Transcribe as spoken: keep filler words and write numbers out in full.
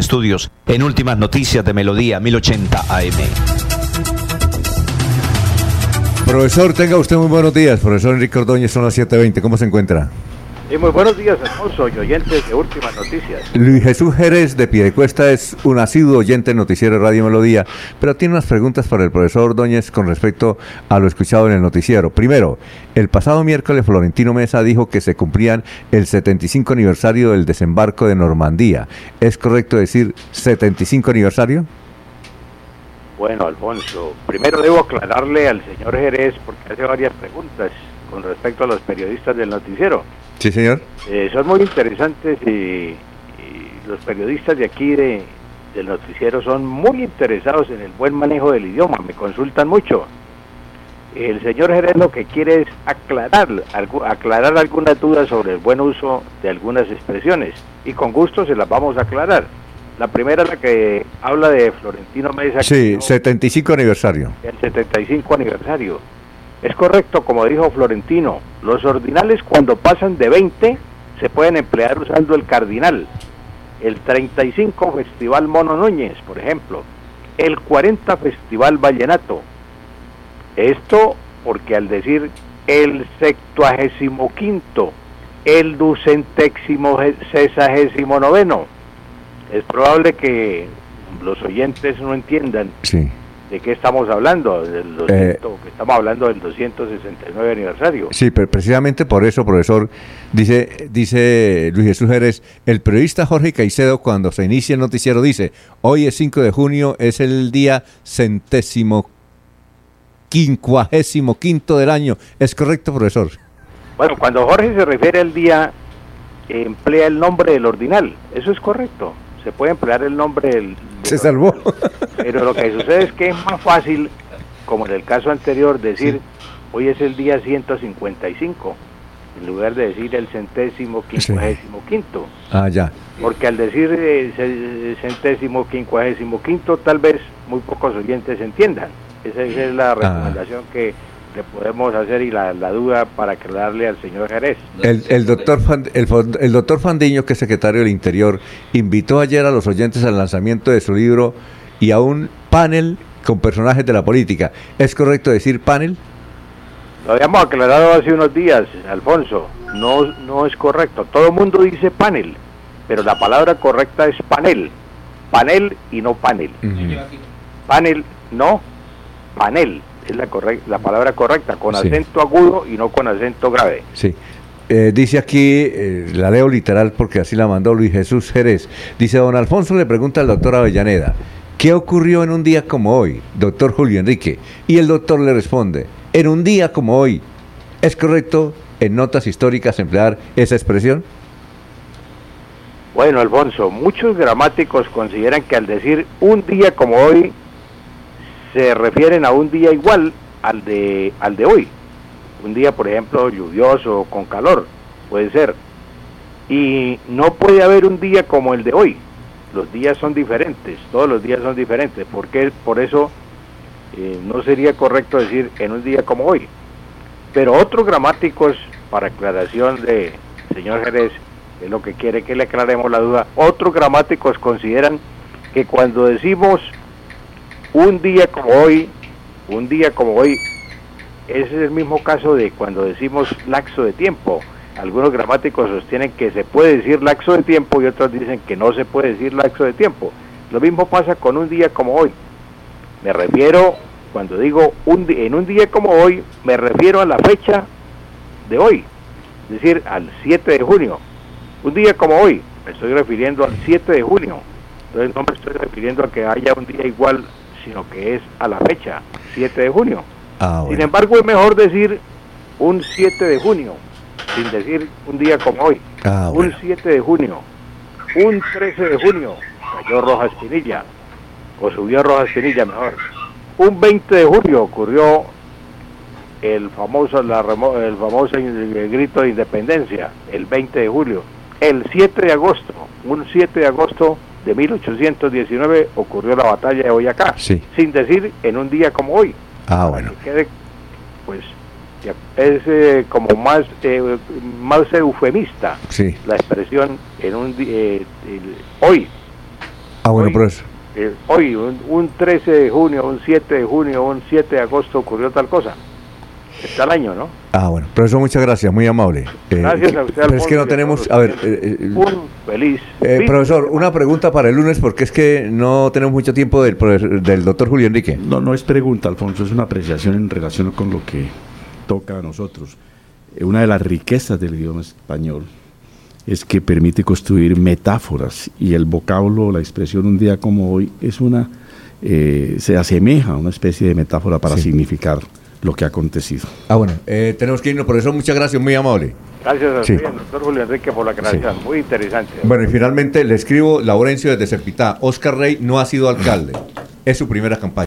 Estudios en Últimas Noticias de Melodía mil ochenta A M. Profesor, tenga usted muy buenos días. Profesor Enrique Ordóñez, son las siete veinte. ¿Cómo se encuentra? Y muy buenos días, Alfonso y oyentes de Últimas Noticias. Luis Jesús Jerez de Piedecuesta es un asiduo oyente del noticiero de Radio Melodía, pero tiene unas preguntas para el profesor Ordóñez con respecto a lo escuchado en el noticiero. Primero, el pasado miércoles Florentino Mesa dijo que se cumplían el setenta y cinco aniversario del desembarco de Normandía. ¿Es correcto decir setenta y cinco aniversario? Bueno, Alfonso, primero debo aclararle al señor Jerez, porque hace varias preguntas con respecto a los periodistas del noticiero. Sí, señor. Eh, son muy interesantes y, y los periodistas de aquí de, del noticiero son muy interesados en el buen manejo del idioma, me consultan mucho. El señor Jerez lo que quiere es aclarar, algo, aclarar algunas dudas sobre el buen uso de algunas expresiones, y con gusto se las vamos a aclarar. La primera es la que habla de Florentino Mesa. Sí, setenta y cinco aniversario. El setenta y cinco aniversario. Es correcto, como dijo Florentino, los ordinales cuando pasan de veinte se pueden emplear usando el cardinal. El treinta y cinco Festival Mono Núñez, por ejemplo. El cuarenta Festival Vallenato. Esto porque al decir el septuagésimo quinto, el ducentésimo sesagésimo noveno, es probable que los oyentes no entiendan sí. de qué estamos hablando, del doscientos, eh, que estamos hablando del doscientos sesenta y nueve aniversario. Sí, pero precisamente por eso, profesor, dice dice Luis Jesús Jerez, el periodista Jorge Caicedo, cuando se inicia el noticiero, dice, hoy es cinco de junio, es el día centésimo quincuagésimo quinto del año. ¿Es correcto, profesor? Bueno, cuando Jorge se refiere al día, eh, emplea el nombre del ordinal, eso es correcto. Se puede emplear el nombre del... Se salvó. Pero lo que sucede es que es más fácil, como en el caso anterior, decir, sí. hoy es el día ciento cincuenta y cinco, en lugar de decir el centésimo quincuagésimo quinto. Sí. Ah, ya. Porque al decir eh, centésimo quincuagésimo quinto, tal vez muy pocos oyentes entiendan. Esa, esa es la recomendación ah. que le podemos hacer y la, la duda para aclararle al señor Jerez. El, el doctor Fan, el, el doctor Fandiño, que es secretario del Interior, invitó ayer a los oyentes al lanzamiento de su libro y a un panel con personajes de la política. ¿Es correcto decir panel? Lo habíamos aclarado hace unos días, Alfonso. No, no es correcto. Todo el mundo dice panel, pero la palabra correcta es panel. Panel y no panel. Uh-huh. Panel, no, panel. Es la, correcta, la palabra correcta, con sí. acento agudo y no con acento grave. Sí. Eh, dice aquí, eh, la leo literal porque así la mandó Luis Jesús Jerez. Dice, don Alfonso le pregunta al doctor Avellaneda, ¿qué ocurrió en un día como hoy, doctor Julio Enrique? Y el doctor le responde, en un día como hoy. ¿Es correcto en notas históricas emplear esa expresión? Bueno, Alfonso, muchos gramáticos consideran que al decir un día como hoy, se refieren a un día igual al de al de hoy. Un día, por ejemplo, lluvioso o con calor, puede ser. Y no puede haber un día como el de hoy. Los días son diferentes, todos los días son diferentes. Porque por eso eh, no sería correcto decir en un día como hoy. Pero otros gramáticos, para aclaración de señor Jerez, es lo que quiere que le aclaremos la duda, otros gramáticos consideran que cuando decimos un día como hoy, un día como hoy, ese es el mismo caso de cuando decimos lapso de tiempo. Algunos gramáticos sostienen que se puede decir lapso de tiempo y otros dicen que no se puede decir lapso de tiempo. Lo mismo pasa con un día como hoy. Me refiero, cuando digo un en un día como hoy, me refiero a la fecha de hoy, es decir, al siete de junio. Un día como hoy, me estoy refiriendo al siete de junio. Entonces no me estoy refiriendo a que haya un día igual, sino que es a la fecha, siete de junio. Ah, bueno. Sin embargo, es mejor decir un siete de junio, sin decir un día como hoy. Ah, un bueno. siete de junio, un trece de junio, cayó Rojas Pinilla, o subió Rojas Pinilla mejor. Un veinte de junio ocurrió el famoso, la, el famoso el grito de independencia, el veinte de julio. El siete de agosto, un siete de agosto de mil ochocientos diecinueve ocurrió la batalla de Boyacá, sí. sin decir en un día como hoy. Ah, bueno. Que quede, pues, es eh, como más eh, más eufemista, sí. la expresión en un eh, el, hoy. Ah, bueno, hoy, profesor. Eh, hoy, un, un trece de junio, un siete de junio, un siete de agosto ocurrió tal cosa. Está el año, ¿no? Ah, bueno, profesor, muchas gracias, muy amable. Eh, Gracias a usted, Pero es que no Alfonso, y a tenemos, todos a ver, ustedes. eh, eh, Un feliz. eh, fin profesor, de semana. una pregunta para el lunes, porque es que no tenemos mucho tiempo del, profesor- del doctor Julio Enrique. No, no es pregunta, Alfonso, es una apreciación en relación con lo que toca a nosotros. Eh, Una de las riquezas del idioma español es que permite construir metáforas y el vocablo, la expresión un día como hoy, es una, eh, se asemeja a una especie de metáfora para Sí. significar lo que ha acontecido. Ah, bueno, eh, tenemos que irnos, profesor, muchas gracias, muy amable. Gracias a Sí. usted, doctor Julio Enrique, por la aclaración. Muy interesante. Bueno, y finalmente le escribo, Laurencio desde Cepitá, Oscar Rey no ha sido alcalde, es su primera campaña.